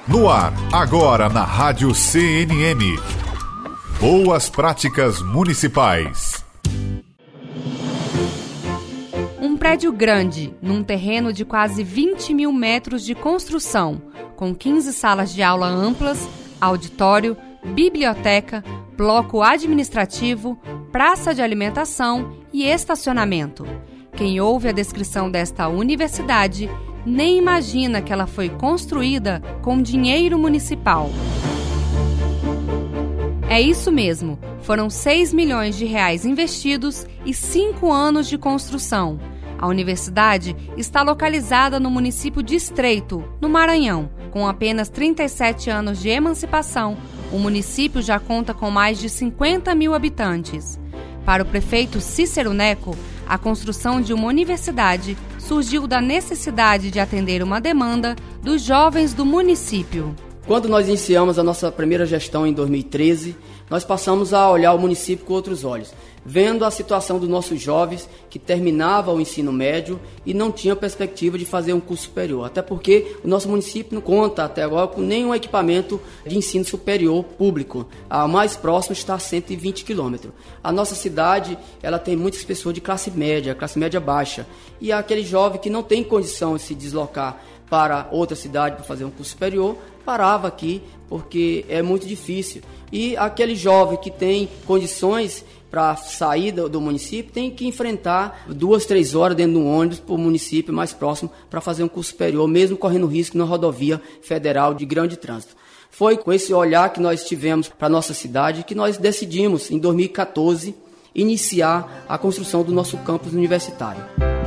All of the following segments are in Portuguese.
No ar, agora na Rádio CNN. Boas Práticas Municipais. Um prédio grande, num terreno de quase 20 mil metros de construção, com 15 salas de aula amplas, auditório, biblioteca, bloco administrativo, praça de alimentação e estacionamento. Quem ouve a descrição desta universidade nem imagina que ela foi construída com dinheiro municipal. É isso mesmo, foram 6 milhões de reais investidos e 5 anos de construção. A universidade está localizada no município de Estreito, no Maranhão. Com apenas 37 anos de emancipação, o município já conta com mais de 50 mil habitantes. Para o prefeito Cícero Neco, a construção de uma universidade surgiu da necessidade de atender uma demanda dos jovens do município. Quando nós iniciamos a nossa primeira gestão em 2013, nós passamos a olhar o município com outros olhos, vendo a situação dos nossos jovens que terminavam o ensino médio e não tinham perspectiva de fazer um curso superior. Até porque o nosso município não conta até agora com nenhum equipamento de ensino superior público. A mais próxima está a 120 quilômetros. A nossa cidade ela tem muitas pessoas de classe média baixa. E aquele jovem que não tem condição de se deslocar para outra cidade para fazer um curso superior, parava aqui porque é muito difícil. E aquele jovem que tem condições para sair do município tem que enfrentar 2-3 horas dentro de um ônibus para o município mais próximo para fazer um curso superior, mesmo correndo risco na rodovia federal de grande trânsito. Foi com esse olhar que nós tivemos para a nossa cidade que nós decidimos, em 2014, iniciar a construção do nosso campus universitário.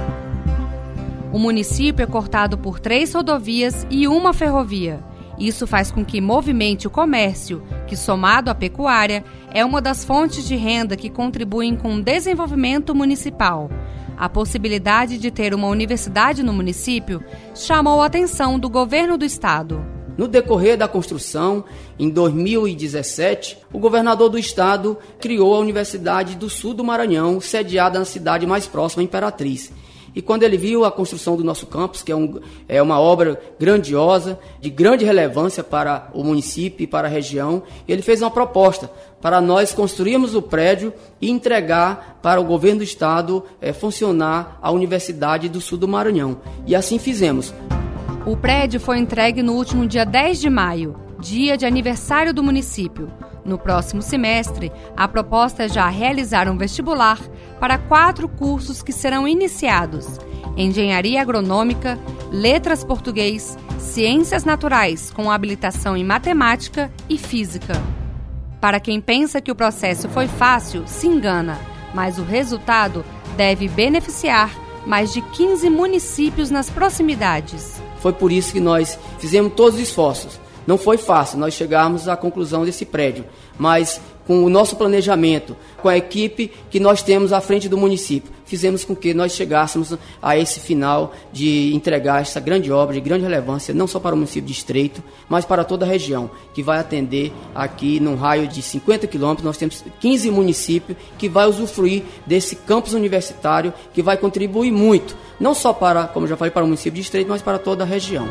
O município é cortado por 3 rodovias e uma ferrovia. Isso faz com que movimente o comércio, que somado à pecuária, é uma das fontes de renda que contribuem com o desenvolvimento municipal. A possibilidade de ter uma universidade no município chamou a atenção do governo do estado. No decorrer da construção, em 2017, o governador do estado criou a Universidade do Sul do Maranhão, sediada na cidade mais próxima, Imperatriz. E quando ele viu a construção do nosso campus, que é uma obra grandiosa, de grande relevância para o município e para a região, ele fez uma proposta para nós construirmos o prédio e entregar para o governo do estado funcionar a Universidade do Sul do Maranhão. E assim fizemos. O prédio foi entregue no último dia 10 de maio, dia de aniversário do município. No próximo semestre, a proposta é já realizar um vestibular para 4 cursos que serão iniciados: Engenharia Agronômica, Letras Português, Ciências Naturais com habilitação em Matemática e Física. Para quem pensa que o processo foi fácil, se engana, mas o resultado deve beneficiar mais de 15 municípios nas proximidades. Foi por isso que nós fizemos todos os esforços. Não foi fácil nós chegarmos à conclusão desse prédio, mas com o nosso planejamento, com a equipe que nós temos à frente do município, fizemos com que nós chegássemos a esse final de entregar essa grande obra de grande relevância, não só para o município de Estreito, mas para toda a região, que vai atender aqui num raio de 50 quilômetros, nós temos 15 municípios que vai usufruir desse campus universitário, que vai contribuir muito, não só para, como já falei, para o município de Estreito, mas para toda a região.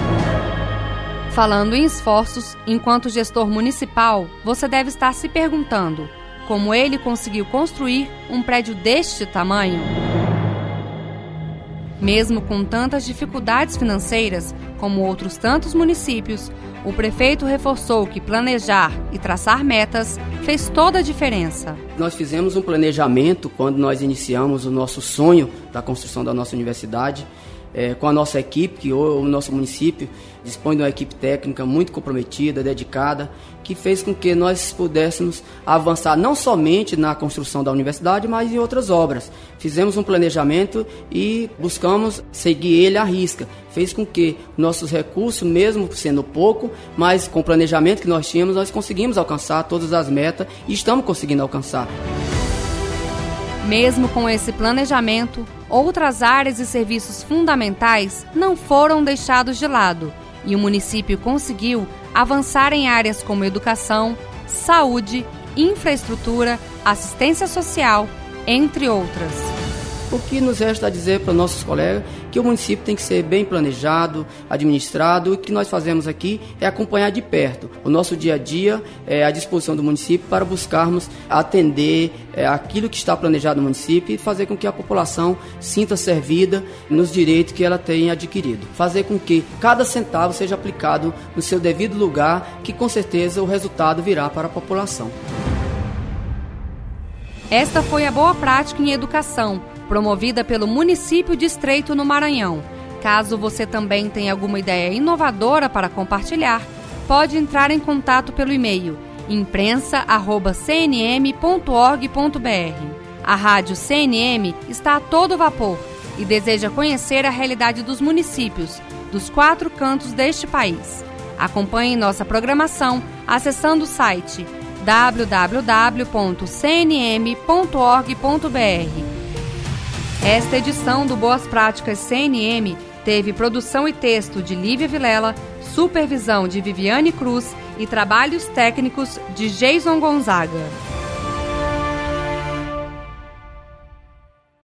Falando em esforços, enquanto gestor municipal, você deve estar se perguntando como ele conseguiu construir um prédio deste tamanho. Mesmo com tantas dificuldades financeiras, como outros tantos municípios, o prefeito reforçou que planejar e traçar metas fez toda a diferença. Nós fizemos um planejamento quando nós iniciamos o nosso sonho da construção da nossa universidade, com a nossa equipe, que o nosso município dispõe de uma equipe técnica muito comprometida, dedicada, que fez com que nós pudéssemos avançar não somente na construção da universidade, mas em outras obras. Fizemos um planejamento e buscamos seguir ele à risca. Fez com que nossos recursos, mesmo sendo pouco, mas com o planejamento que nós tínhamos, nós conseguimos alcançar todas as metas e estamos conseguindo alcançar. Mesmo com esse planejamento, outras áreas e serviços fundamentais não foram deixados de lado e o município conseguiu avançar em áreas como educação, saúde, infraestrutura, assistência social, entre outras. O que nos resta a dizer para os nossos colegas que o município tem que ser bem planejado, administrado, e o que nós fazemos aqui é acompanhar de perto o nosso dia a dia, à disposição do município para buscarmos atender aquilo que está planejado no município e fazer com que a população sinta servida nos direitos que ela tem adquirido. Fazer com que cada centavo seja aplicado no seu devido lugar, que com certeza o resultado virá para a população. Esta foi a Boa Prática em Educação, promovida pelo município de Estreito, no Maranhão. Caso você também tenha alguma ideia inovadora para compartilhar, pode entrar em contato pelo e-mail imprensa@cnm.org.br. A Rádio CNM está a todo vapor e deseja conhecer a realidade dos municípios dos 4 cantos deste país. Acompanhe nossa programação acessando o site www.cnm.org.br. Esta edição do Boas Práticas CNM teve produção e texto de Lívia Vilela, supervisão de Viviane Cruz e trabalhos técnicos de Jason Gonzaga.